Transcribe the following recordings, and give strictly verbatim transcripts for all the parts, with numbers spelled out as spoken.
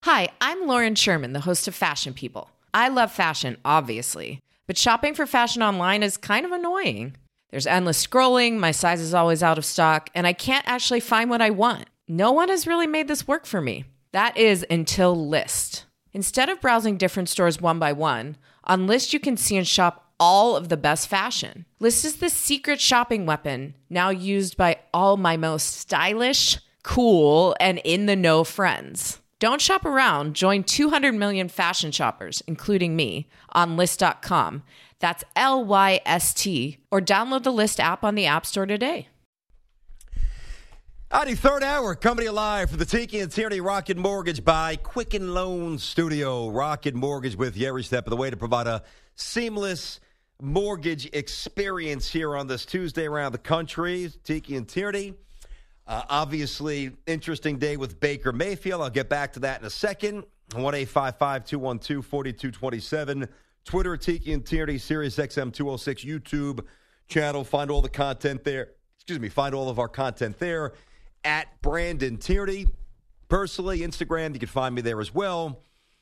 Hi, I'm Lauren Sherman, the host of Fashion People. I love fashion, obviously, but shopping for fashion online is kind of annoying. There's endless scrolling, my size is always out of stock, and I can't actually find what I want. No one has really made this work for me. That is until Lyst. Instead of browsing different stores one by one, on Lyst you can see and shop all of the best fashion. Lyst is the secret shopping weapon, now used by all my most stylish, cool, and in-the-know friends. Don't shop around. Join two hundred million fashion shoppers, including me, on Lyst dot com. That's L Y S T. Or download the Lyst app on the App Store today. Howdy, third hour, coming live from the Tiki and Tierney Rocket Mortgage by Quicken Loans Studio. Rocket Mortgage with you every step of the way to provide a seamless mortgage experience here on this Tuesday around the country. Tiki and Tierney. Uh, obviously, interesting day with Baker Mayfield. I'll get back to that in a second. one eight five five, two one two, four two two seven. Twitter, Tiki and Tierney, Sirius X M two oh six, YouTube channel. Find all the content there. Excuse me, find all of our content there at Brandon Tierney. Personally, Instagram, you can find me there as well.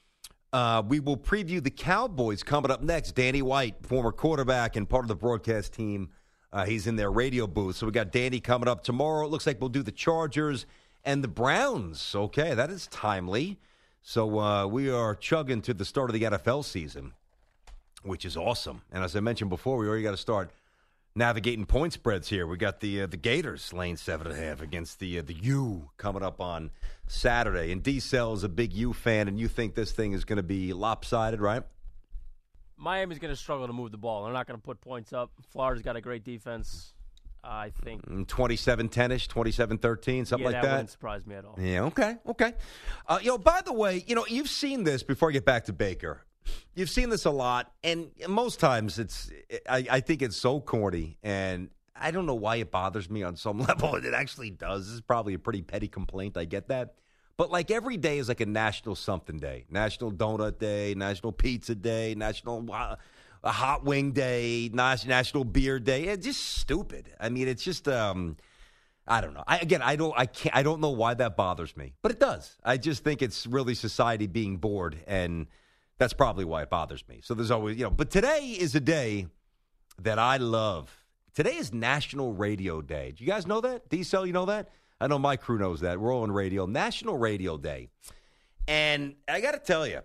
Uh, we will preview the Cowboys coming up next. Danny White, former quarterback and part of the broadcast team. Uh, he's in their radio booth. So we got Danny coming up tomorrow. It looks like we'll do the Chargers and the Browns. Okay, that is timely. So uh, we are chugging to the start of the N F L season, which is awesome. And as I mentioned before, we already got to start navigating point spreads here. We got the uh, the Gators laying seven and a half against the uh, the U coming up on Saturday. And D-Cell is a big U fan, and you think this thing is going to be lopsided, right? Miami's going to struggle to move the ball. They're not going to put points up. Florida's got a great defense, uh, I think. twenty-seven ten-ish, twenty-seven thirteen, something yeah, like that. that? Wouldn't surprise me at all. Yeah, okay, okay. Uh, you know, by the way, you know, you've seen this before I get back to Baker. You've seen this a lot, and most times it's, I, I think it's so corny, and I don't know why it bothers me on some level. It actually does. This is probably a pretty petty complaint. I get that. But, like, every day is like a national something day. National Donut Day, National Pizza Day, National uh, Hot Wing Day, National Beer Day. It's just stupid. I mean, it's just, um, I don't know. I, again, I don't I can't, I don't know why that bothers me. But it does. I just think it's really society being bored, and that's probably why it bothers me. So there's always, you know. But today is a day that I love. Today is National Radio Day. Do you guys know that? D-Cell, you know that? I know my crew knows that. We're all on radio. National Radio Day. And I got to tell you,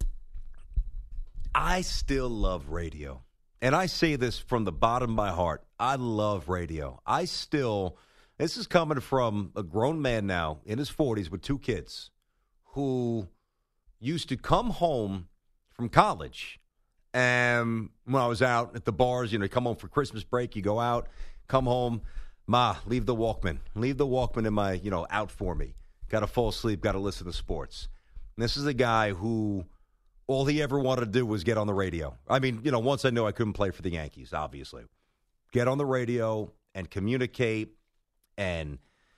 I still love radio. And I say this from the bottom of my heart. I love radio. I still, this is coming from a grown man now in his forties with two kids who used to come home from college. And when I was out at the bars, you know, you come home for Christmas break, you go out, come home. Ma, leave the Walkman. Leave the Walkman in my, you know, out for me. Got to fall asleep, got to listen to sports. And this is a guy who all he ever wanted to do was get on the radio. I mean, you know, once I knew I couldn't play for the Yankees, obviously. Get on the radio and communicate and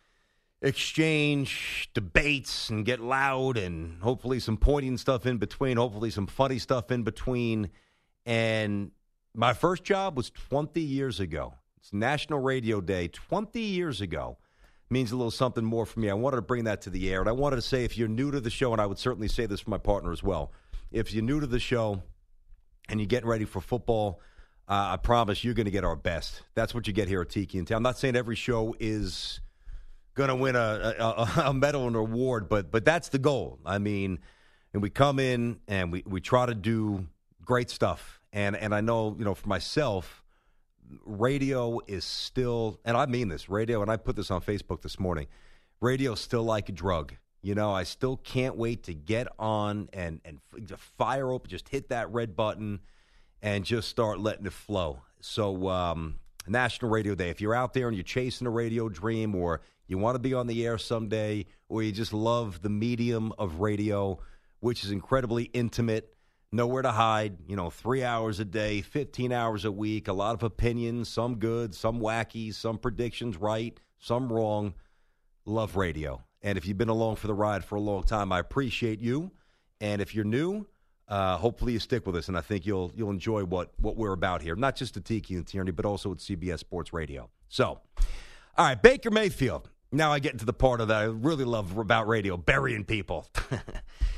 exchange debates and get loud and hopefully some pointing stuff in between, hopefully some funny stuff in between. And my first job was twenty years ago. It's National Radio Day twenty years ago. Means a little something more for me. I wanted to bring that to the air. And I wanted to say, if you're new to the show, and I would certainly say this for my partner as well, if you're new to the show and you're getting ready for football, uh, I promise you're going to get our best. That's what you get here at Tiki and T. I'm not saying every show is going to win a, a, a medal and award, but but that's the goal. I mean, and we come in and we, we try to do great stuff. And and I know, you know, for myself, radio is still, and I mean this, radio, and I put this on Facebook this morning, radio is still like a drug. You know, I still can't wait to get on and, and fire open, just hit that red button and just start letting it flow. So, um, National Radio Day, if you're out there and you're chasing a radio dream, or you want to be on the air someday, or you just love the medium of radio, which is incredibly intimate, nowhere to hide, you know, three hours a day, fifteen hours a week, a lot of opinions, some good, some wacky, some predictions right, some wrong. Love radio. And if you've been along for the ride for a long time, I appreciate you. And if you're new, uh, hopefully you stick with us, and I think you'll you'll enjoy what, what we're about here, not just at Tiki and Tierney, but also at C B S Sports Radio. So, all right, Baker Mayfield. Now I get into the part of that I really love about radio, burying people.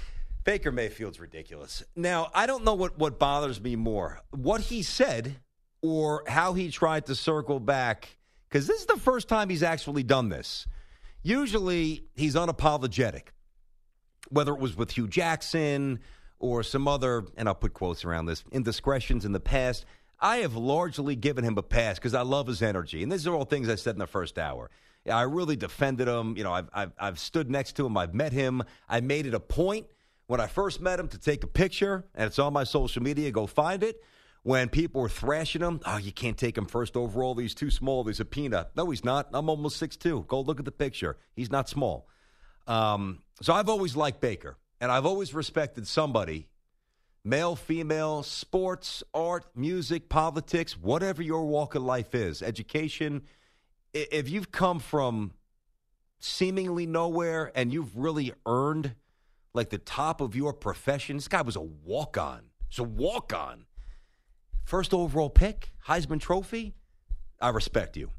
Baker Mayfield's ridiculous. Now, I don't know what, what bothers me more, what he said or how he tried to circle back, because this is the first time he's actually done this. Usually, he's unapologetic, whether it was with Hugh Jackson or some other, and I'll put quotes around this, indiscretions in the past. I have largely given him a pass because I love his energy. And these are all things I said in the first hour. I really defended him. You know, I've, I've, I've stood next to him. I've met him. I made it a point when I first met him to take a picture, and it's on my social media. Go find it. When people were thrashing him, oh, you can't take him first overall. He's too small. He's a peanut. No, he's not. I'm almost six two. Go look at the picture. He's not small. Um, so I've always liked Baker, and I've always respected somebody, male, female, sports, art, music, politics, whatever your walk of life is, education. If you've come from seemingly nowhere and you've really earned like the top of your profession, this guy was a walk-on. It's a walk-on. First overall pick, Heisman Trophy, I respect you.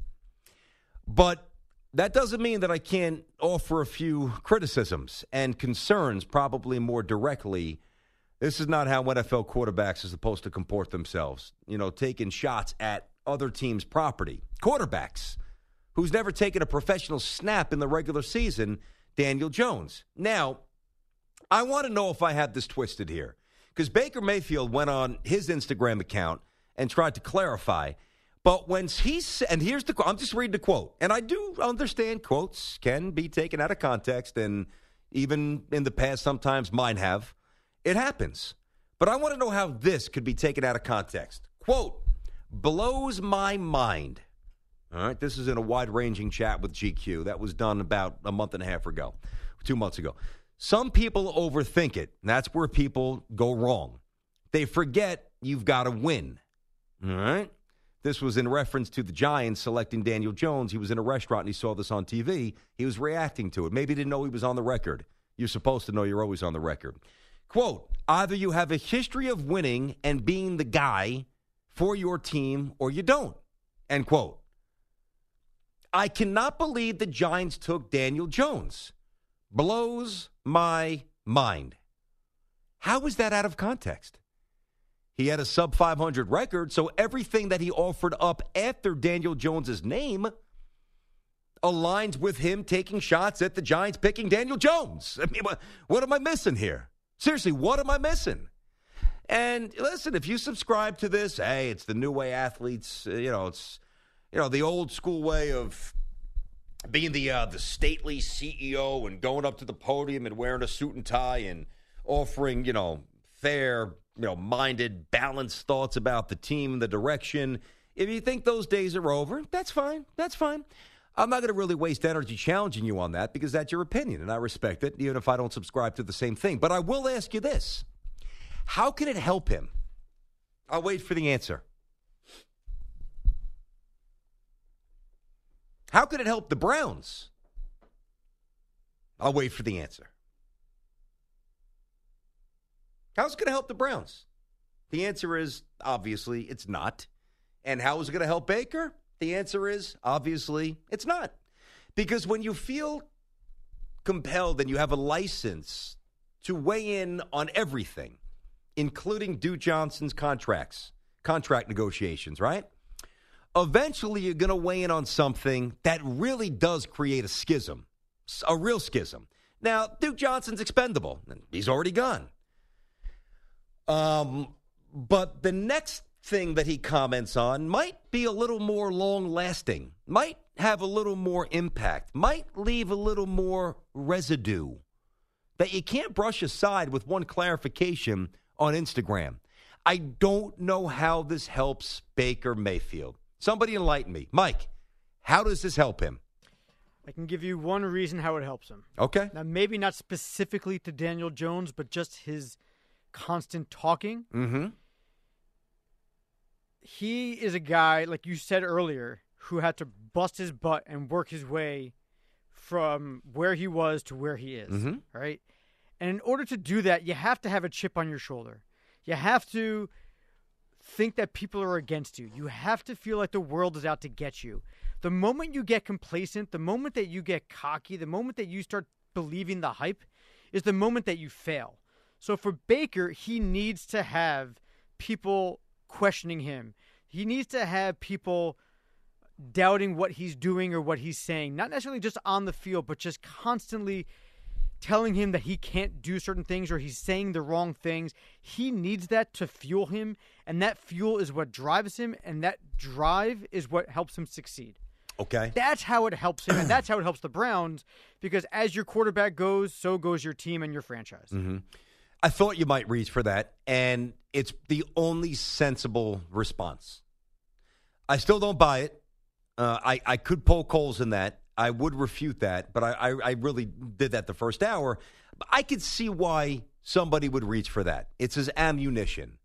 But that doesn't mean that I can't offer a few criticisms and concerns, probably more directly. This is not how N F L quarterbacks are supposed to comport themselves, you know, taking shots at other teams' property. Quarterbacks, who's never taken a professional snap in the regular season, Daniel Jones. Now, I want to know if I have this twisted here, because Baker Mayfield went on his Instagram account and tried to clarify. But when he said, and here's the quote, I'm just reading the quote, and I do understand quotes can be taken out of context, and even in the past, sometimes mine have. It happens. But I want to know how this could be taken out of context. Quote, blows my mind. All right, this is in a wide-ranging chat with G Q. That was done about a month and a half ago, two months ago. Some people overthink it, and that's where people go wrong. They forget you've got to win. All right? This was in reference to the Giants selecting Daniel Jones. He was in a restaurant, and he saw this on T V. He was reacting to it. Maybe he didn't know he was on the record. You're supposed to know you're always on the record. Quote, either you have a history of winning and being the guy for your team, or you don't. End quote. I cannot believe the Giants took Daniel Jones. Blows my mind. How is that out of context? He had a sub five hundred record, so everything that he offered up after Daniel Jones' name aligns with him taking shots at the Giants picking Daniel Jones. I mean, what, what am I missing here? Seriously, what am I missing? And listen, if you subscribe to this, hey, it's the new way athletes, you know, it's, you know, the old school way of being the uh, the stately C E O and going up to the podium and wearing a suit and tie and offering, you know, fair, you know, minded, balanced thoughts about the team, the direction. If you think those days are over, that's fine. That's fine. I'm not going to really waste energy challenging you on that because that's your opinion, and I respect it, even if I don't subscribe to the same thing. But I will ask you this. How can it help him? I'll wait for the answer. How could it help the Browns? I'll wait for the answer. How's it going to help the Browns? The answer is, obviously, it's not. And how is it going to help Baker? The answer is, obviously, it's not. Because when you feel compelled and you have a license to weigh in on everything, including Duke Johnson's contracts, contract negotiations, right? Eventually, you're going to weigh in on something that really does create a schism, a real schism. Now, Duke Johnson's expendable. He's already gone. Um, but the next thing that he comments on might be a little more long-lasting, might have a little more impact, might leave a little more residue that you can't brush aside with one clarification on Instagram. I don't know how this helps Baker Mayfield. Somebody enlighten me. Mike, how does this help him? I can give you one reason how it helps him. Okay. Now, maybe not specifically to Daniel Jones, but just his constant talking. Mm-hmm. He is a guy, like you said earlier, who had to bust his butt and work his way from where he was to where he is, mm-hmm. right? And in order to do that, you have to have a chip on your shoulder. You have to think that people are against you. You have to feel like the world is out to get you. The moment you get complacent, the moment that you get cocky, the moment that you start believing the hype is the moment that you fail. So for Baker, he needs to have people questioning him. He needs to have people doubting what he's doing or what he's saying. Not necessarily just on the field, but just constantly telling him that he can't do certain things or he's saying the wrong things. He needs that to fuel him, and that fuel is what drives him, and that drive is what helps him succeed. Okay. That's how it helps him, and that's how it helps the Browns, because as your quarterback goes, so goes your team and your franchise. Mm-hmm. I thought you might reach for that, and it's the only sensible response. I still don't buy it. Uh, I, I could poke holes in that. I would refute that, but I, I, I really did that the first hour. I could see why somebody would reach for that. It's his ammunition.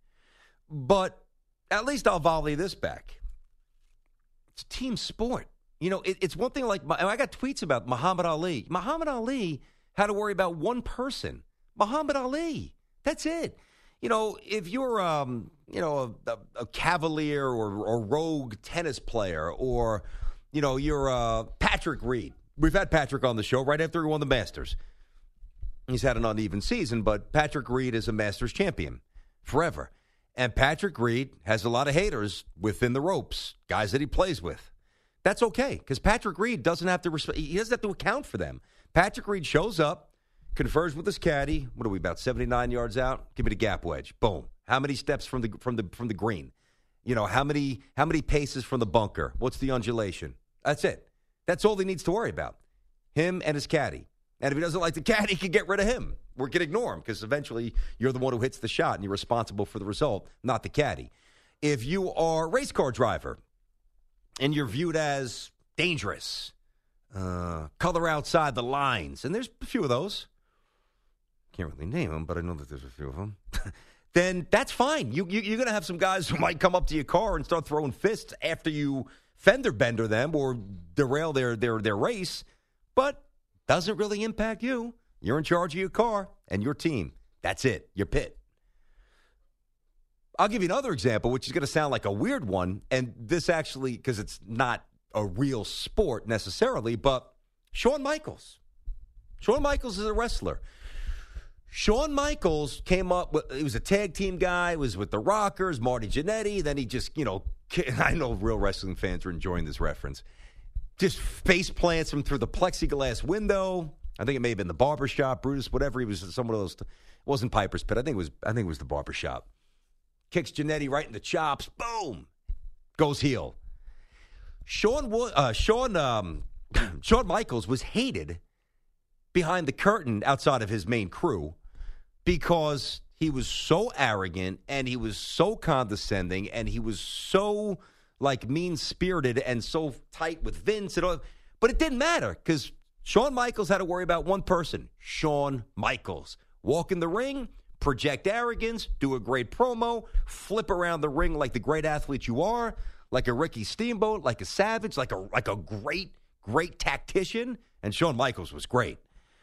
But at least I'll volley this back. It's a team sport. You know, it, it's one thing like, I got tweets about Muhammad Ali. Muhammad Ali had to worry about one person. Muhammad Ali. That's it. You know, if you're, um, you know, a, a cavalier or, or rogue tennis player, or, you know, you're uh, Patrick Reed. We've had Patrick on the show right after he won the Masters. He's had an uneven season, but Patrick Reed is a Masters champion forever. And Patrick Reed has a lot of haters within the ropes, guys that he plays with. That's okay, because Patrick Reed doesn't have to resp- he doesn't have to account for them. Patrick Reed shows up, confers with his caddy. What are we, about seventy-nine yards out? Give me the gap wedge. Boom. How many steps from the from the from the green? You know, how many how many paces from the bunker? What's the undulation? That's it. That's all he needs to worry about. Him and his caddy. And if he doesn't like the caddy, he can get rid of him. We can ignore him, because eventually you're the one who hits the shot and you're responsible for the result, not the caddy. If you are a race car driver and you're viewed as dangerous, uh, color outside the lines, and there's a few of those. Can't really name them, but I know that there's a few of them. Then that's fine. You, you, you're going to have some guys who might come up to your car and start throwing fists after you fender bender them or derail their, their, their race, but doesn't really impact you. You're in charge of your car and your team. That's it. Your pit. I'll give you another example, which is going to sound like a weird one, and this actually, because it's not a real sport necessarily, but Shawn Michaels. Shawn Michaels is a wrestler. Shawn Michaels came up with, he was a tag team guy, was with the Rockers, Marty Jannetty, then he just, you know, I know real wrestling fans are enjoying this reference, just face plants him through the plexiglass window. I think it may have been the barbershop, Brutus, whatever. He was some of those, it wasn't Piper's Pit. I think it was, I think it was the barbershop. Kicks Jannetty right in the chops, boom, goes heel. Shawn, uh, Shawn, um, Shawn Michaels was hated behind the curtain outside of his main crew because he was so arrogant and he was so condescending and he was so like mean-spirited and so tight with Vince and all. But it didn't matter because Shawn Michaels had to worry about one person, Shawn Michaels. Walk in the ring, project arrogance, do a great promo, flip around the ring like the great athlete you are, like a Ricky Steamboat, like a Savage, like a like a great, great tactician. And Shawn Michaels was great.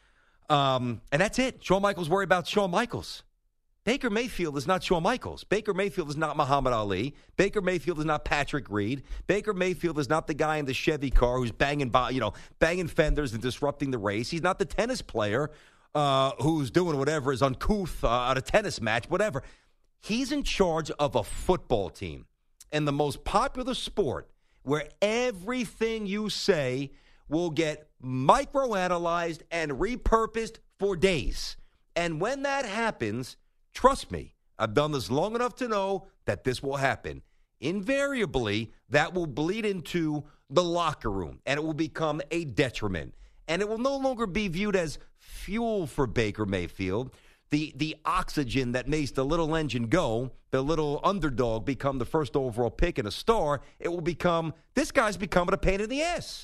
Um, and that's it. Shawn Michaels worried about Shawn Michaels. Baker Mayfield is not Shawn Michaels. Baker Mayfield is not Muhammad Ali. Baker Mayfield is not Patrick Reed. Baker Mayfield is not the guy in the Chevy car who's banging, you know, banging fenders and disrupting the race. He's not the tennis player uh, who's doing whatever is uncouth uh, at a tennis match, whatever. He's in charge of a football team and the most popular sport where everything you say will get microanalyzed and repurposed for days. And when that happens, trust me, I've done this long enough to know that this will happen. Invariably, that will bleed into the locker room, and it will become a detriment. And it will no longer be viewed as fuel for Baker Mayfield, the, the oxygen that makes the little engine go, the little underdog become the first overall pick and a star. It will become, this guy's becoming a pain in the ass.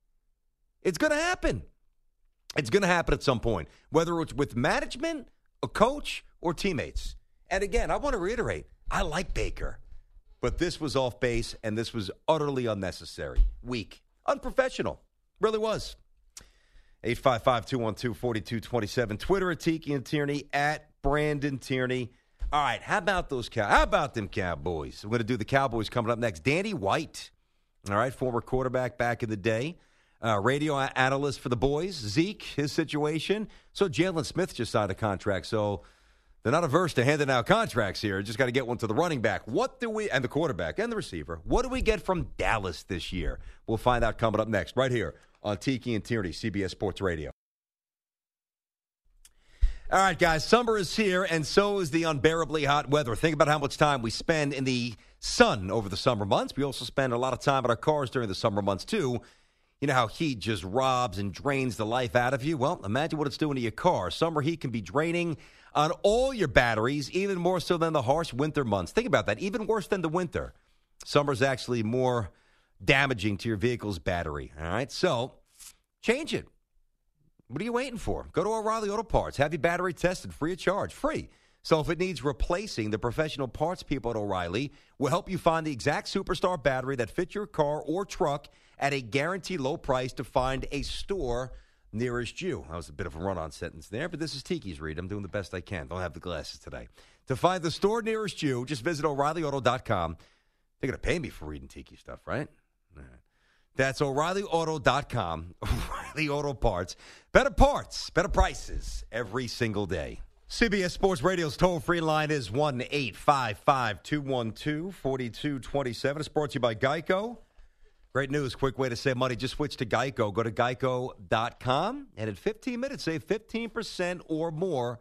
It's going to happen. It's going to happen at some point, whether it's with management, a coach, or teammates. And again, I want to reiterate, I like Baker, but this was off base, and this was utterly unnecessary, weak, unprofessional, really was. eight five five, two one two, four two two seven, Twitter at Tiki and Tierney, at Brandon Tierney. All right, how about those cow? How about them Cowboys? We're going to do the Cowboys coming up next. Danny White, all right, former quarterback back in the day. Uh, radio analyst for the boys. Zeke, his situation. So Jalen Smith just signed a contract. So They're not averse to handing out contracts here. Just got to get one to the running back. What do we, and the quarterback and the receiver, what do we get from Dallas this year? We'll find out coming up next, right here on Tiki and Tierney, C B S Sports Radio. All right, guys, summer is here, and so is the unbearably hot weather. Think about how much time we spend in the sun over the summer months. We also spend a lot of time in our cars during the summer months, too. You know how heat just robs and drains the life out of you? Well, imagine what it's doing to your car. Summer heat can be draining on all your batteries, even more so than the harsh winter months. Think about that. Even worse than the winter. Summer's actually more damaging to your vehicle's battery. All right, so change it. What are you waiting for? Go to O'Reilly Auto Parts. Have your battery tested free of charge. Free. So if it needs replacing, the professional parts people at O'Reilly will help you find the exact superstar battery that fits your car or truck at a guaranteed low price to find a store nearest you. That was a bit of a run-on sentence there, but this is Tiki's read. I'm doing the best I can. Don't have the glasses today. To find the store nearest you, just visit O'Reilly Auto dot com. They're going to pay me for reading Tiki stuff, right? All right. That's O'Reilly Auto dot com. O'Reilly Auto Parts. Better parts, better prices every single day. C B S Sports Radio's toll-free line is one eight five five, two one two, four two two seven. It's brought to you by Geico. Great news, quick way to save money. Just switch to Geico. Go to Geico dot com, and in fifteen minutes, save fifteen percent or more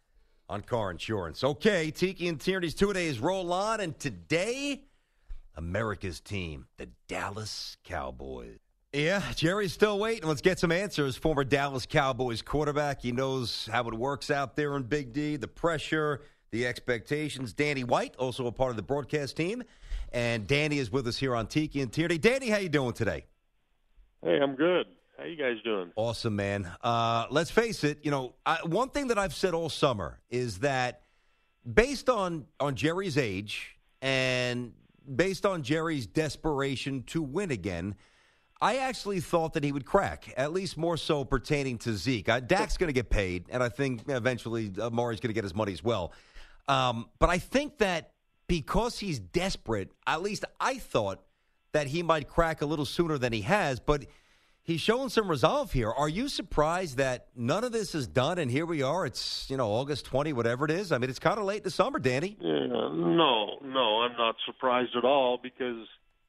on car insurance. Okay, Tiki and Tierney's two-days roll on, and today, America's team, the Dallas Cowboys. Yeah, Jerry's still waiting. Let's get some answers. Former Dallas Cowboys quarterback. He knows how it works out there in Big D, the pressure, the expectations. Danny White, also a part of the broadcast team. And Danny is with us here on Tiki and Tierney. Danny, how you doing today? Hey, I'm good. How you guys doing? Awesome, man. Uh, let's face it, you know, I, one thing that I've said all summer is that based on, on Jerry's age and based on Jerry's desperation to win again, I actually thought that he would crack, at least more so pertaining to Zeke. Uh, Dak's going to get paid, and I think eventually Amari's going to get his money as well. Um, but I think that because he's desperate, at least I thought that he might crack a little sooner than he has, but he's showing some resolve here. Are you surprised that none of this is done, and here we are, it's, you know, August twentieth, whatever it is? I mean, it's kind of late in the summer, Danny. Yeah, no, no, I'm not surprised at all because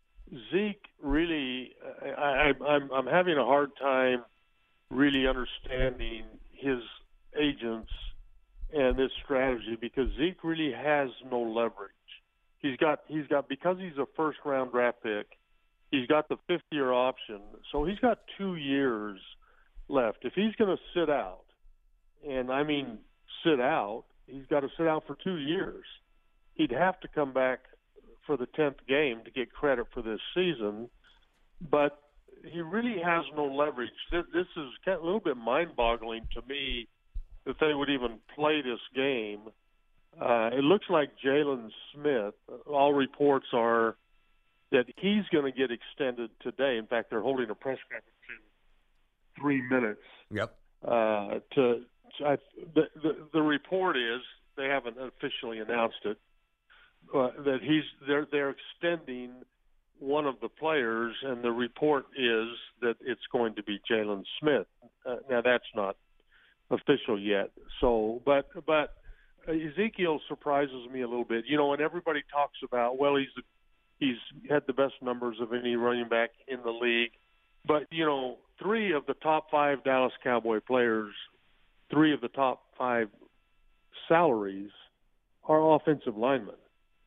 Zeke really, I, I, I'm, I'm having a hard time really understanding his agents and this strategy because Zeke really has no leverage. He's got, he's got, because he's a first round draft pick, he's got the fifth year option. So he's got two years left. If he's going to sit out, and I mean sit out, he's got to sit out for two years. He'd have to come back for the tenth game to get credit for this season, but he really has no leverage. This is a little bit mind-boggling to me that they would even play this game. Uh, it looks like Jalen Smith, all reports are that he's going to get extended today. In fact, they're holding a press conference in three minutes. Yep. Uh, to, to I, the, the the report is they haven't officially announced it. Uh, that he's they're they're extending one of the players, and the report is that it's going to be Jalen Smith. Uh, now that's not official yet. So, but but Ezekiel surprises me a little bit. You know, and everybody talks about well, he's he's had the best numbers of any running back in the league, but you know, three of the top five Dallas Cowboy players, three of the top five salaries are offensive linemen.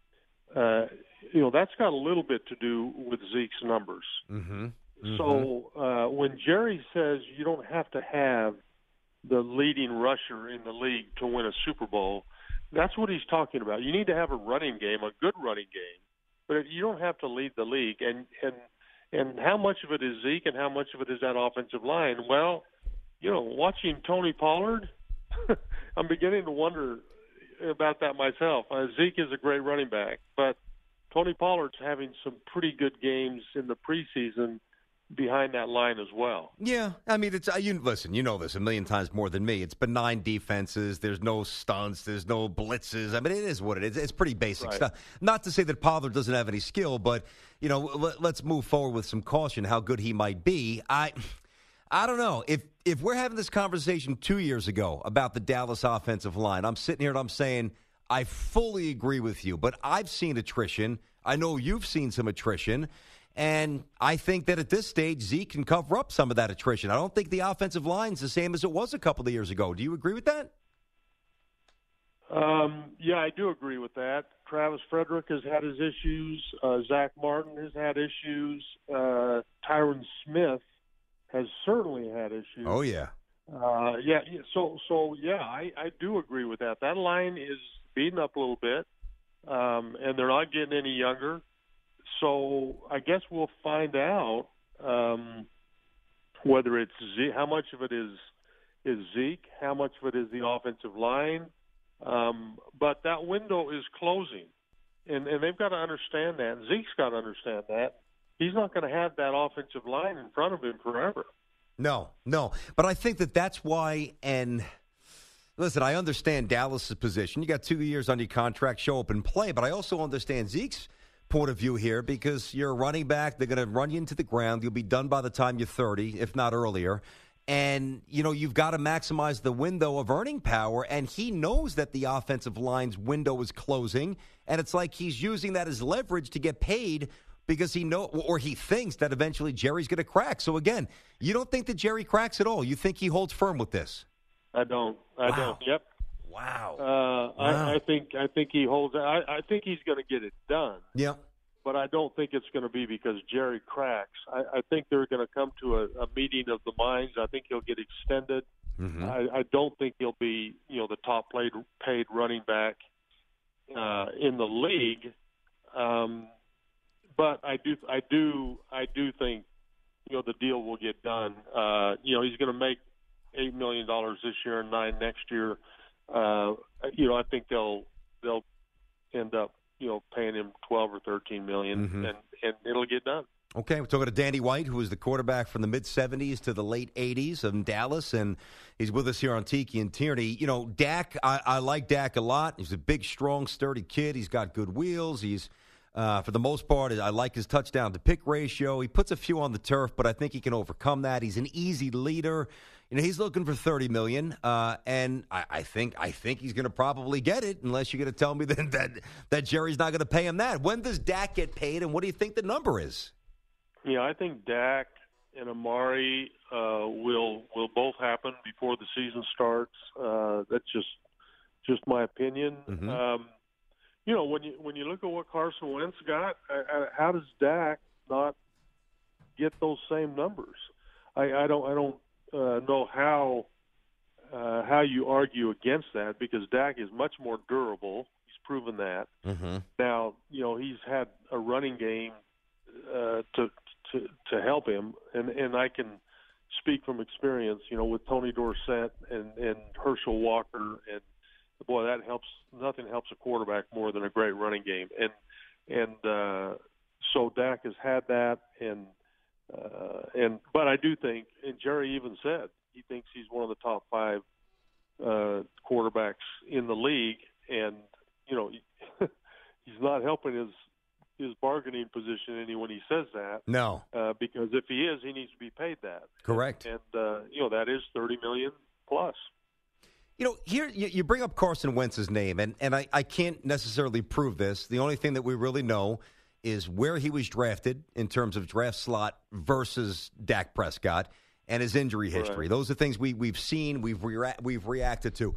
Uh, you know, that's got a little bit to do with Zeke's numbers. Mm-hmm. Mm-hmm. So uh, when Jerry says you don't have to have the leading rusher in the league to win a Super Bowl, that's what he's talking about. You need to have a running game, a good running game, but you don't have to lead the league. And, and, and how much of it is Zeke and how much of it is that offensive line? Well, you know, watching Tony Pollard, I'm beginning to wonder about that myself. Uh, Zeke is a great running back, but Tony Pollard's having some pretty good games in the preseason behind that line as well. Yeah, I mean, it's uh, you listen. You know this a million times more than me. It's benign defenses. There's no stunts. There's no blitzes. I mean, it is what it is. It's pretty basic right. stuff. Not to say that Pollard doesn't have any skill, but you know, let, let's move forward with some caution. How good he might be. I. I don't know. If if we're having this conversation two years ago about the Dallas offensive line, I'm sitting here and I'm saying I fully agree with you, but I've seen attrition. I know you've seen some attrition, and I think that at this stage, Zeke can cover up some of that attrition. I don't think the offensive line's the same as it was a couple of years ago. Do you agree with that? Um, yeah, I do agree with that. Travis Frederick has had his issues. Uh, Zach Martin has had issues. Uh, Tyron Smith has certainly had issues. Oh, yeah. Uh, yeah, yeah, so, so yeah, I, I do agree with that. That line is beaten up a little bit, um, and they're not getting any younger. So I guess we'll find out um, whether it's Zeke, how much of it is is Zeke, how much of it is the offensive line. Um, but that window is closing, and, and they've got to understand that. And Zeke's got to understand that. He's not going to have that offensive line in front of him forever. No, no. But I think that that's why, and listen, I understand Dallas' position. You got two years on your contract, show up and play. But I also understand Zeke's point of view here because you're a running back. They're going to run you into the ground. You'll be done by the time you're thirty, if not earlier. And, you know, you've got to maximize the window of earning power. And he knows that the offensive line's window is closing. And it's like he's using that as leverage to get paid because he know or he thinks that eventually Jerry's going to crack. So, again, you don't think that Jerry cracks at all. You think he holds firm with this? I don't. I Wow. don't. Yep. Wow. Uh, Wow. I, I think I think he holds. I, I think he's going to get it done. Yeah. But I don't think it's going to be because Jerry cracks. I, I think they're going to come to a, a meeting of the minds. I think he'll get extended. Mm-hmm. I, I don't think he'll be, you know, the top paid paid running back uh, in the league. Um, but I do, I do, I do think, you know, the deal will get done. Uh, you know, he's going to make eight million dollars this year and nine next year. Uh, you know, I think they'll they'll end up, you know, paying him twelve or thirteen million, Mm-hmm. and and it'll get done. Okay, we're talking to Danny White, who was the quarterback from the mid-seventies to the late eighties in Dallas, and he's with us here on Tiki and Tierney. You know, Dak, I, I like Dak a lot. He's a big, strong, sturdy kid. He's got good wheels. He's, uh, for the most part, I like his touchdown-to-pick ratio. He puts a few on the turf, but I think he can overcome that. He's an easy leader. You know, he's looking for thirty million dollars, uh, and I, I think I think he's going to probably get it, unless you're going to tell me that, that that Jerry's not going to pay him that. When does Dak get paid, and what do you think the number is? Yeah, I think Dak and Amari uh, will will both happen before the season starts. Uh, that's just just my opinion. Mm-hmm. Um, you know, when you when you look at what Carson Wentz got, uh, how does Dak not get those same numbers? I, I don't I don't uh, know how uh, how you argue against that, because Dak is much more durable. He's proven that. Mm-hmm. Now, you know, he's had a running game uh, to to to help him, and and I can speak from experience, you know, with Tony Dorsett and and Herschel Walker, and boy, that helps. Nothing helps a quarterback more than a great running game, and and uh, so Dak has had that, and uh, and but I do think, and Jerry even said he thinks he's one of the top five uh, quarterbacks in the league, and you know, he's not helping his his bargaining position any when he says that. No. Uh, because if he is, he needs to be paid that. Correct. And, and uh, you know, that is thirty million dollars plus. You know, here you, you bring up Carson Wentz's name, and, and I, I can't necessarily prove this. The only thing that we really know is where he was drafted in terms of draft slot versus Dak Prescott and his injury history. Right. Those are things we, we've seen, we've, rea- we've reacted to.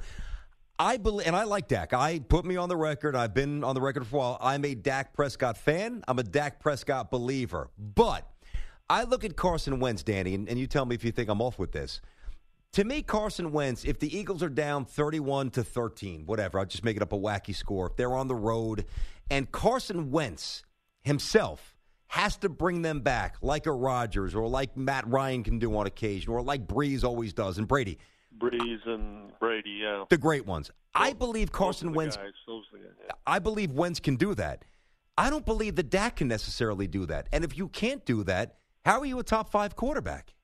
I believe, and I like Dak. I put me on the record. I've been on the record for a while. I'm a Dak Prescott fan. I'm a Dak Prescott believer. But I look at Carson Wentz, Danny, and, and you tell me if you think I'm off with this. To me, Carson Wentz, if the Eagles are down thirty-one to thirteen, whatever, I'll just make it up a wacky score. If they're on the road, and Carson Wentz himself has to bring them back like a Rodgers or like Matt Ryan can do on occasion or like Breeze always does, and Brady. Breeze and Brady, yeah. The great ones. Those, I believe Carson Wentz. Guys, those are the guys, yeah. I believe Wentz can do that. I don't believe that Dak can necessarily do that. And if you can't do that, how are you a top five quarterback?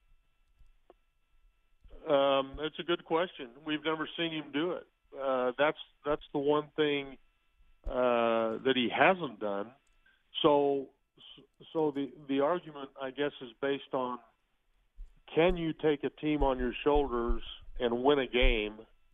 Um, it's a good question. We've never seen him do it. Uh, that's that's the one thing uh, that he hasn't done. So, so the the argument, I guess, is based on can you take a team on your shoulders and win a game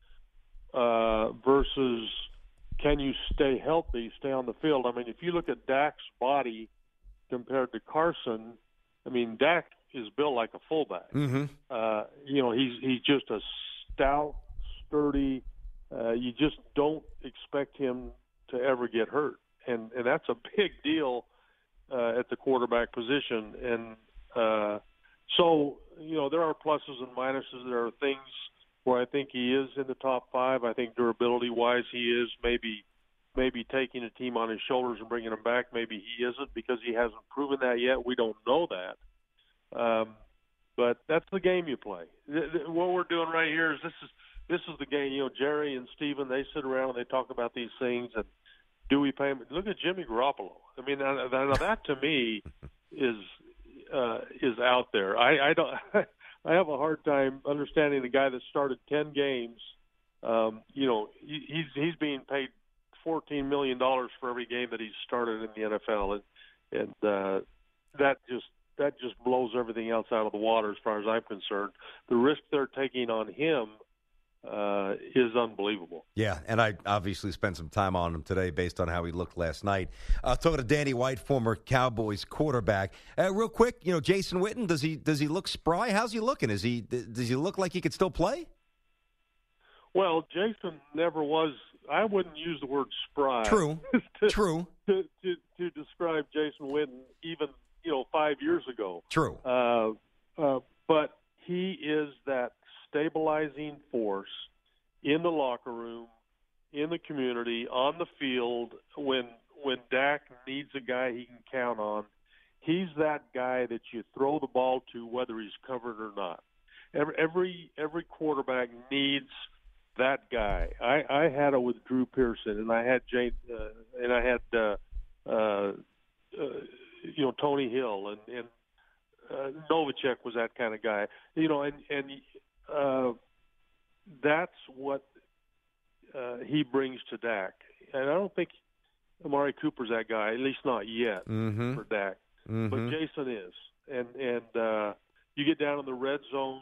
uh, versus can you stay healthy, stay on the field? I mean, if you look at Dak's body compared to Carson, I mean, Dak is built like a fullback. Mm-hmm. Uh, you know, he's he's just a stout, sturdy. Uh, you just don't expect him to ever get hurt, and and that's a big deal uh, at the quarterback position. And uh, so, you know, there are pluses and minuses. There are things where I think he is in the top five. I think durability-wise, he is maybe maybe taking a team on his shoulders and bringing him back. Maybe he isn't because he hasn't proven that yet. We don't know that. Um, but that's the game you play. What we're doing right here is this is this is the game. You know, Jerry and Steven, they sit around and they talk about these things. And do we pay him? Look at Jimmy Garoppolo. I mean, now that to me is uh, is out there. I, I don't. I have a hard time understanding the guy that started ten games. Um, you know, he, he's he's being paid fourteen million dollars for every game that he's started in the N F L, and and uh, that just that just blows everything else out of the water as far as I'm concerned. The risk they're taking on him uh, is unbelievable. Yeah, and I obviously spent some time on him today based on how he looked last night. Uh, talking to Danny White, former Cowboys quarterback. Uh, real quick, you know, Jason Witten, does he does he look spry? How's he looking? Is he does he look like he could still play? Well, Jason never was. I wouldn't use the word spry. True. to, True. To, to to describe Jason Witten, even you know five years ago. True. Uh, uh, but he is that stabilizing force in the locker room, in the community, on the field. When when Dak needs a guy he can count on, he's that guy that you throw the ball to, whether he's covered or not. Every every, every quarterback needs that guy. I, I had it with Drew Pearson, and I had Jane, uh, and I had uh, uh, uh, you know Tony Hill, and, and uh, Novacek was that kind of guy. You know, and and uh, that's what uh, he brings to Dak. And I don't think Amari Cooper's that guy, at least not yet mm-hmm. for Dak. Mm-hmm. But Jason is, and and uh, you get down in the red zone.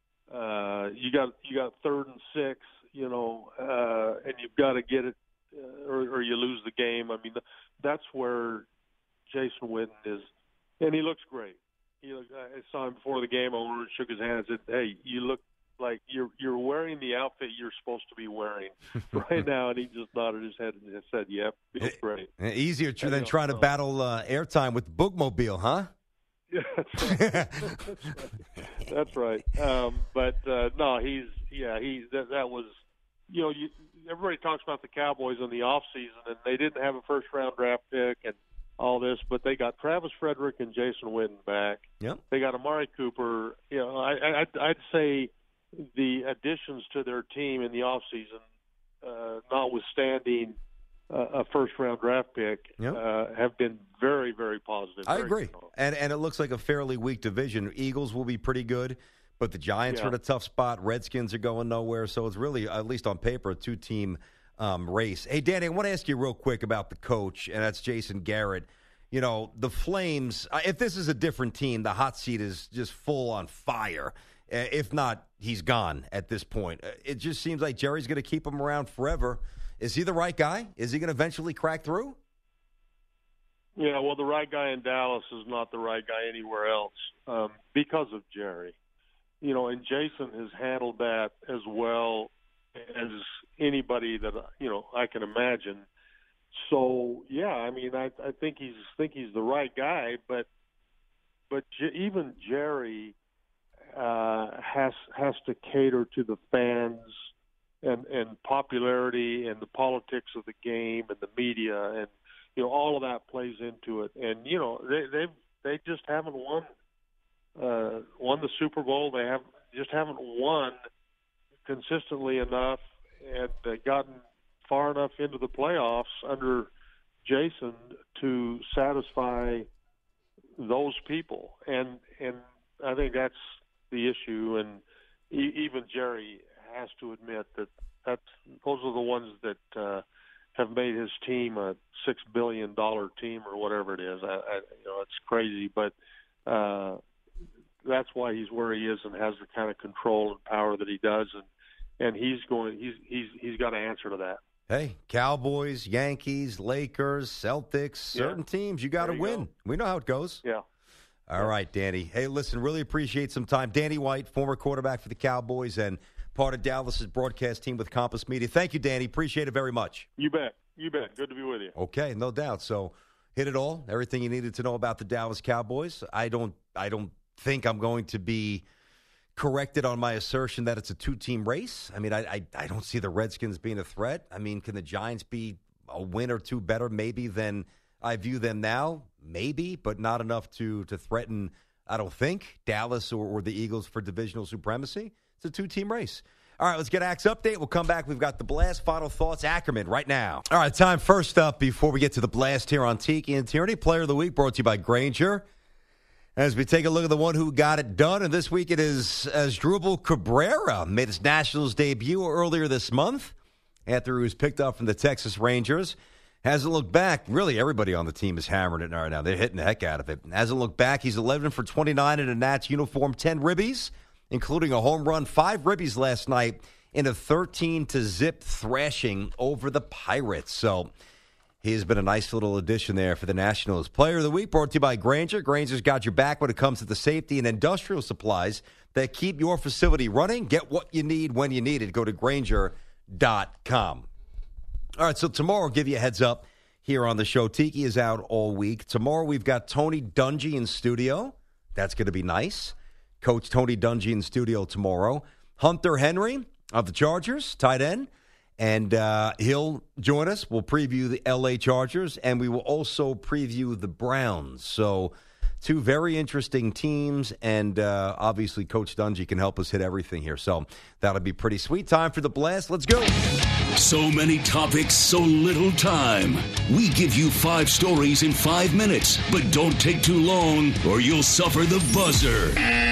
Uh, you got you got third and six. You know, uh, and you've got to get it, uh, or, or you lose the game. I mean, that's where Jason Witten is, and he looks great. He, I saw him before the game. I went and shook his hand and said, "Hey, you look like you're you're wearing the outfit you're supposed to be wearing right now." And he just nodded his head and said, "Yep, he looks great." Easier than you know, trying to so. battle uh, airtime with Boogmobile, huh? Yeah, that's right. That's right. Um, but uh, no, he's yeah, he that, that was. You know, you, everybody talks about the Cowboys in the off season, and they didn't have a first round draft pick and all this, but they got Travis Frederick and Jason Witten back. Yep. They got Amari Cooper. You know, I, I, I'd, I'd say the additions to their team in the off season, uh, notwithstanding uh, a first round draft pick, yep. uh, have been very, very positive. I very agree, strong. and and it looks like a fairly weak division. Eagles will be pretty good. But the Giants yeah. are in a tough spot. Redskins are going nowhere. So it's really, at least on paper, a two-team um, race. Hey, Danny, I want to ask you real quick about the coach, and that's Jason Garrett. You know, the Flames, if this is a different team, the hot seat is just full on fire. If not, he's gone at this point. It just seems like Jerry's going to keep him around forever. Is he the right guy? Is he going to eventually crack through? Yeah, well, the right guy in Dallas is not the right guy anywhere else um, because of Jerry. You know, and Jason has handled that as well as anybody that you know I can imagine. So yeah, I mean, I, I think he's think he's the right guy, but but J- even Jerry uh, has has to cater to the fans and and popularity and the politics of the game and the media, and you know all of that plays into it. And you know they they they just haven't won. Uh, won the Super Bowl. They have just haven't won consistently enough and uh, gotten far enough into the playoffs under Jason to satisfy those people. And and I think that's the issue. And e- even Jerry has to admit that that's those are the ones that uh, have made his team a six billion dollar team or whatever it is. I, I, you know, it's crazy, but. Uh, that's why he's where he is and has the kind of control and power that he does, and and he's going he's he's he's got to answer to that. Hey, Cowboys, Yankees, Lakers, Celtics, certain yeah. teams you got to win. Go. We know how it goes. Yeah. All yeah. right, Danny. Hey, listen, really appreciate some time. Danny White, former quarterback for the Cowboys and part of Dallas's broadcast team with Compass Media. Thank you, Danny. Appreciate it very much. You bet. You bet. Good to be with you. Okay, no doubt. So hit it all. Everything you needed to know about the Dallas Cowboys. I don't. I don't think I'm going to be corrected on my assertion that it's a two-team race. I mean, I, I I don't see the Redskins being a threat. I mean, can the Giants be a win or two better maybe than I view them now? Maybe, but not enough to to threaten, I don't think, Dallas or, or the Eagles for divisional supremacy. It's a two-team race. All right, let's get Axe Update. We'll come back. We've got the Blast Final Thoughts Ackerman right now. All right, time first up before we get to the Blast here on Tiki and Tierney. Player of the Week brought to you by Grainger. As we take a look at the one who got it done, and this week it is Asdrubal Cabrera. Made his Nationals debut earlier this month after he was picked up from the Texas Rangers. Hasn't looked back. Really, everybody on the team is hammering it right now. They're hitting the heck out of it. Hasn't looked back. He's eleven for twenty-nine in a Nats uniform, ten ribbies, including a home run, five ribbies last night in a thirteen to zip thrashing over the Pirates. So he has been a nice little addition there for the Nationals. Player of the Week brought to you by Grainger. Grainger's got your back when it comes to the safety and industrial supplies that keep your facility running. Get what you need when you need it. Go to Grainger dot com. All right, so tomorrow I'll give you a heads up here on the show. Tiki is out all week. Tomorrow we've got Tony Dungy in studio. That's going to be nice. Coach Tony Dungy in studio tomorrow. Hunter Henry of the Chargers, tight end. And uh, he'll join us. We'll preview the L A Chargers, and we will also preview the Browns. So two very interesting teams, and uh, obviously Coach Dungy can help us hit everything here. So that'll be pretty sweet. Time for the Blast. Let's go. So many topics, so little time. We give you five stories in five minutes, but don't take too long or you'll suffer the buzzer.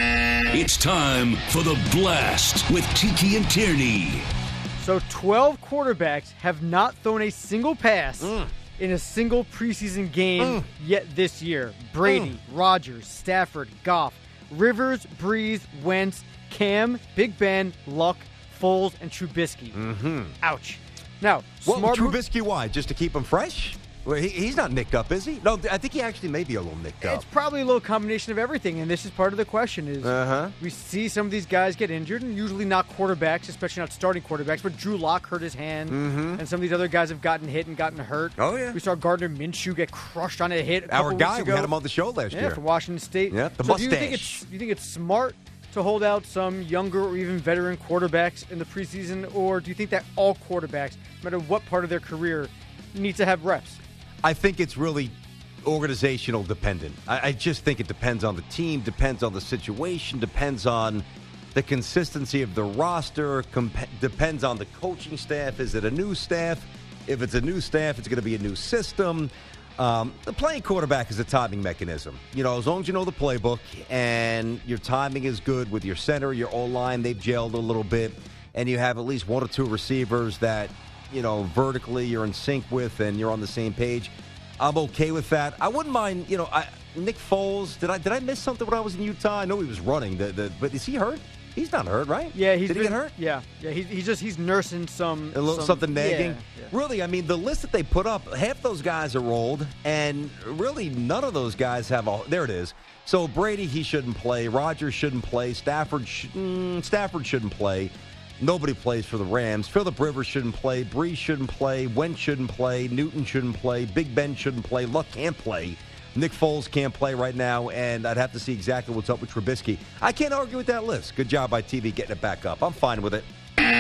It's time for the Blast with Tiki and Tierney. So twelve quarterbacks have not thrown a single pass Mm. in a single preseason game Mm. yet this year. Brady, Mm. Rodgers, Stafford, Goff, Rivers, Breeze, Wentz, Cam, Big Ben, Luck, Foles, and Trubisky. Mm-hmm. Ouch. Now, Well, smart move- Trubisky, why? Just to keep him fresh? Well, he, he's not nicked up, is he? No, I think he actually may be a little nicked up. It's probably a little combination of everything, and this is part of the question is Uh-huh. we see some of these guys get injured, and usually not quarterbacks, especially not starting quarterbacks, but Drew Lock hurt his hand, Mhm. and some of these other guys have gotten hit and gotten hurt. Oh, yeah. We saw Gardner Minshew get crushed on a hit a Our couple guy, weeks we ago. had him on the show last yeah, year. from Washington State. Yeah, the so do you think mustache. it's do you think it's smart to hold out some younger or even veteran quarterbacks in the preseason, or do you think that all quarterbacks, no matter what part of their career, need to have reps? I think it's really organizational dependent. I, I just think it depends on the team, depends on the situation, depends on the consistency of the roster, comp- depends on the coaching staff. Is it a new staff? If it's a new staff, it's going to be a new system. Um, the playing quarterback is a timing mechanism. You know, as long as you know the playbook and your timing is good with your center, your O-line, they've gelled a little bit, and you have at least one or two receivers that, you know, vertically you're in sync with and you're on the same page, I'm okay with that. I wouldn't mind, you know, I, Nick Foles, did I did I miss something when I was in Utah? I know he was running, the, the, but is he hurt? He's not hurt, right? Yeah, he's Did been, he get hurt? Yeah, yeah. He's, he's just he's nursing some A little some- something nagging. Yeah, yeah. Really, I mean, the list that they put up, half those guys are old, and really none of those guys have a. There it is. So Brady, he shouldn't play. Rodgers shouldn't play. Stafford, sh- mm, Stafford shouldn't play. Nobody plays for the Rams. Phillip Rivers shouldn't play. Breeze shouldn't play. Wentz shouldn't play. Newton shouldn't play. Big Ben shouldn't play. Luck can't play. Nick Foles can't play right now, and I'd have to see exactly what's up with Trubisky. I can't argue with that list. Good job by T V getting it back up. I'm fine with it.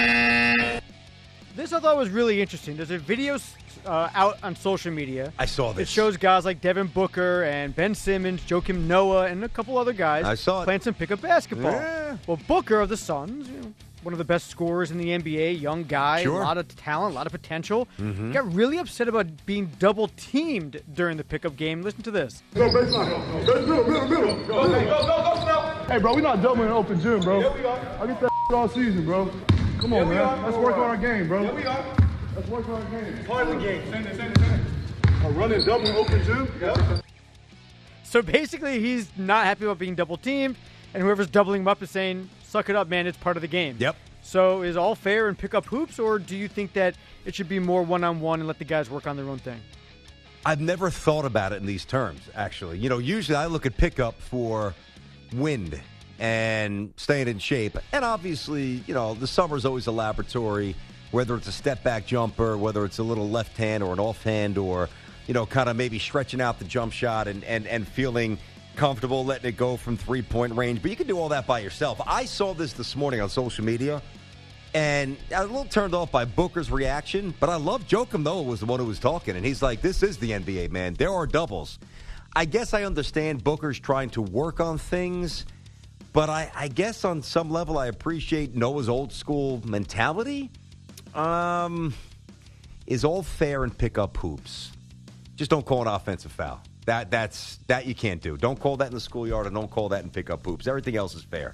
This I thought was really interesting. There's a video uh, out on social media. I saw It this. shows guys like Devin Booker and Ben Simmons, Joakim Noah, and a couple other guys I saw it. playing some pickup basketball. Yeah. Well, Booker of the Suns, you know, one of the best scorers in the N B A, young guy, Sure. a lot of talent, a lot of potential, Mm-hmm. got really upset about being double-teamed during the pickup game. Listen to this. Go baseline. Go middle, middle, middle. Go, go, go, go, go. Hey, bro, we not doubling in open gym, bro. Yeah, we are. I get that all season, bro. Come on, yeah, man. Let's work on our game, bro. Yeah, we are. Let's work on our game. It's part of the game. Send it, send it, send it. A running double in open gym? Yeah. So basically, he's not happy about being double-teamed. and whoever's doubling him up is saying, suck it up, man, it's part of the game. Yep. So is all fair and pick up hoops, or do you think that it should be more one-on-one and let the guys work on their own thing? I've never thought about it in these terms, actually. You know, usually I look at pickup for wind and staying in shape. And obviously, you know, the summer's always a laboratory, whether it's a step-back jumper, whether it's a little left hand or an offhand, or, you know, kind of maybe stretching out the jump shot and, and, and feeling comfortable letting it go from three-point range. But you can do all that by yourself. I saw this this morning on social media, and I was a little turned off by Booker's reaction. But I love Joakim Noah was the one who was talking, and he's like, this is the N B A, man. There are doubles. I guess I understand Booker's trying to work on things, but I, I guess on some level I appreciate Noah's old-school mentality. Um, is all fair and pick up hoops. Just don't call an offensive foul. That that's that you can't do. Don't call that in the schoolyard, and don't call that and pick up hoops. Everything else is fair.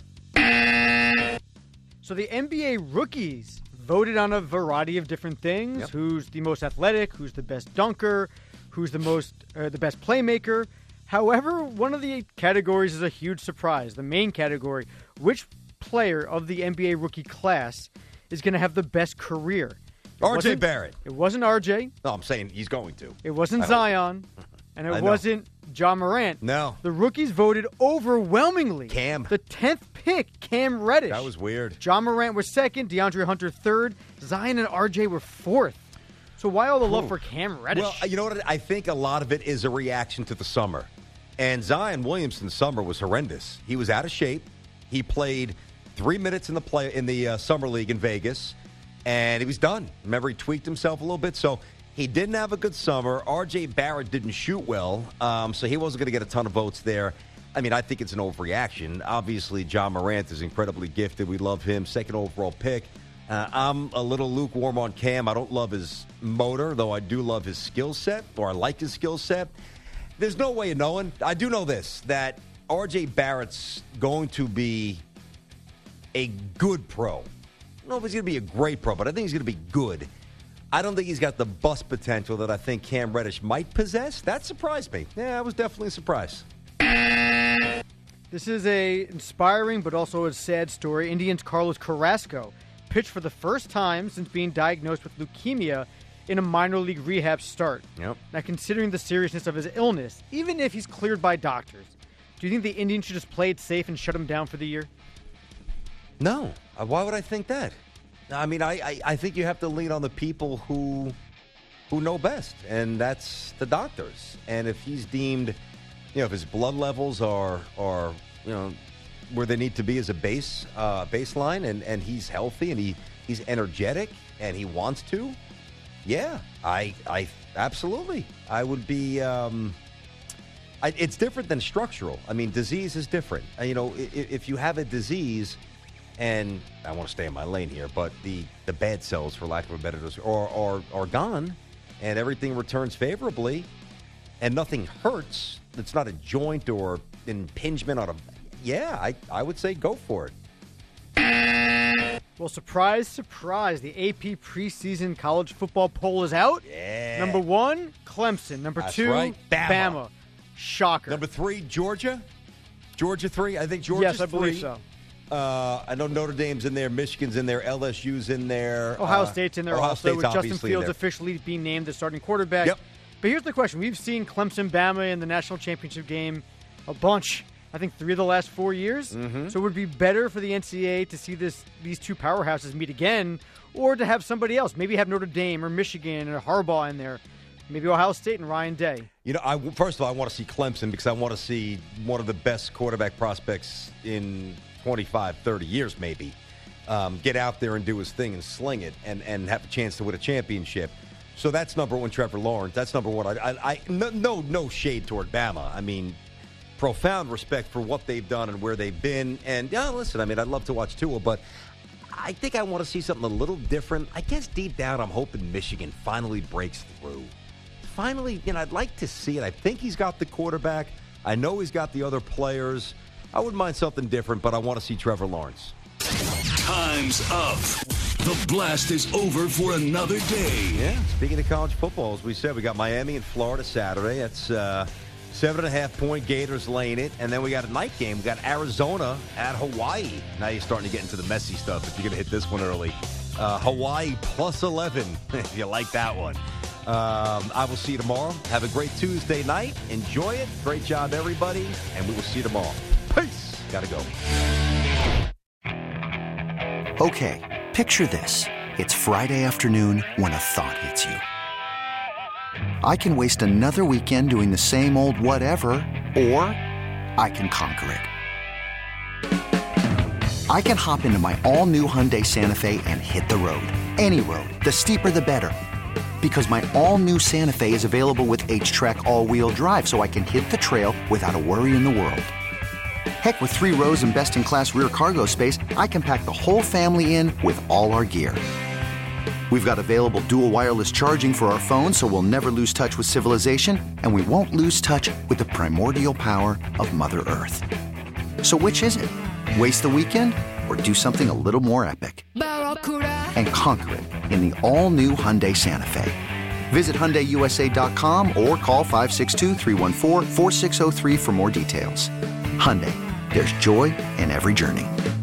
So the N B A rookies voted on a variety of different things. Yep. Who's the most athletic? Who's the best dunker? Who's the most uh, the best playmaker? However, one of the categories is a huge surprise. The main category: which player of the N B A rookie class is going to have the best career? It R J wasn't- Barrett. It wasn't R J. No, I'm saying he's going to. It wasn't I hope. Zion. And I it know. wasn't Ja Morant. No. The rookies voted overwhelmingly. Cam. The tenth pick, Cam Reddish. That was weird. Ja Morant was second, DeAndre Hunter third, Zion and R J were fourth. So why all the love Ooh. for Cam Reddish? Well, you know what? I think a lot of it is a reaction to the summer. And Zion Williamson's summer was horrendous. He was out of shape. He played three minutes in the play in the uh, summer league in Vegas, and he was done. Remember, he tweaked himself a little bit, so he didn't have a good summer. R J Barrett didn't shoot well, um, so he wasn't going to get a ton of votes there. I mean, I think it's an overreaction. Obviously, Ja Morant is incredibly gifted. We love him. Second overall pick. Uh, I'm a little lukewarm on Cam. I don't love his motor, though I do love his skill set, or I like his skill set. There's no way of knowing. I do know this, that R J Barrett's going to be a good pro. I don't know if he's going to be a great pro, but I think he's going to be good. I don't think he's got the bust potential that I think Cam Reddish might possess. That surprised me. Yeah, I was definitely a surprise. This is a inspiring but also a sad story. Indians' Carlos Carrasco pitched for the first time since being diagnosed with leukemia in a minor league rehab start. Yep. Now, considering the seriousness of his illness, even if he's cleared by doctors, do you think the Indians should just play it safe and shut him down for the year? No. Uh, Why would I think that? I mean, I, I, I think you have to lean on the people who who know best, and that's the doctors. And if he's deemed, you know, if his blood levels are, are you know, where they need to be as a base uh, baseline, and, and he's healthy and he, he's energetic and he wants to, yeah, I I absolutely. I would be um, – it's different than structural. I mean, disease is different. Uh, you know, if, if you have a disease – and I want to stay in my lane here, but the, the bad cells, for lack of a better description, are, are, are gone, and everything returns favorably, and nothing hurts. It's not a joint or impingement on a... Yeah, I, I would say go for it. Well, surprise, surprise. The A P preseason college football poll is out. Yeah. Number one, Clemson. Number That's two, right. Bama. Bama. Shocker. Number three, Georgia. Georgia three. I think Georgia's yes, I believe three. so. Uh, I know Notre Dame's in there, Michigan's in there, L S U's in there. Ohio uh, State's in there Ohio also, State's with Justin obviously in Fields there. officially being named the starting quarterback. Yep. But here's the question. We've seen Clemson, Bama in the national championship game a bunch. I think three of the last four years. Mm-hmm. So it would be better for the N C double A to see this these two powerhouses meet again, or to have somebody else. Maybe have Notre Dame or Michigan or Harbaugh in there. Maybe Ohio State and Ryan Day. You know, I, first of all, I want to see Clemson because I want to see one of the best quarterback prospects in twenty-five, thirty years maybe um, get out there and do his thing and sling it and, and have a chance to win a championship. So that's number one, Trevor Lawrence. That's number one. I, I, I no, no, no shade toward Bama. I mean, profound respect for what they've done and where they've been. And, yeah, listen, I mean, I'd love to watch Tua, but I think I want to see something a little different. I guess deep down I'm hoping Michigan finally breaks through. Finally, you know, I'd like to see it. I think he's got the quarterback. I know he's got the other players. I wouldn't mind something different, but I want to see Trevor Lawrence. Time's up. The blast is over for another day. Yeah, speaking of college football, as we said, we got Miami and Florida Saturday. That's uh, Seven and a half point Gators laying it. And then we got a night game. We got Arizona at Hawaii. Now you're starting to get into the messy stuff if you're going to hit this one early. Uh, Hawaii plus eleven, if you like that one. Um, I will see you tomorrow. Have a great Tuesday night. Enjoy it. Great job, everybody. And we will see you tomorrow. Peace. Gotta go. Okay, picture this. It's Friday afternoon when a thought hits you. I can waste another weekend doing the same old whatever, or I can conquer it. I can hop into my all-new Hyundai Santa Fe and hit the road. Any road. The steeper, the better. Because my all-new Santa Fe is available with H-Track all-wheel drive, so I can hit the trail without a worry in the world. Heck, with three rows and best-in-class rear cargo space, I can pack the whole family in with all our gear. We've got available dual wireless charging for our phones, so we'll never lose touch with civilization, and we won't lose touch with the primordial power of Mother Earth. So which is it? Waste the weekend or do something a little more epic? And conquer it in the all-new Hyundai Santa Fe. Visit Hyundai U S A dot com or call five six two, three one four, four six zero three for more details. Hyundai, there's joy in every journey.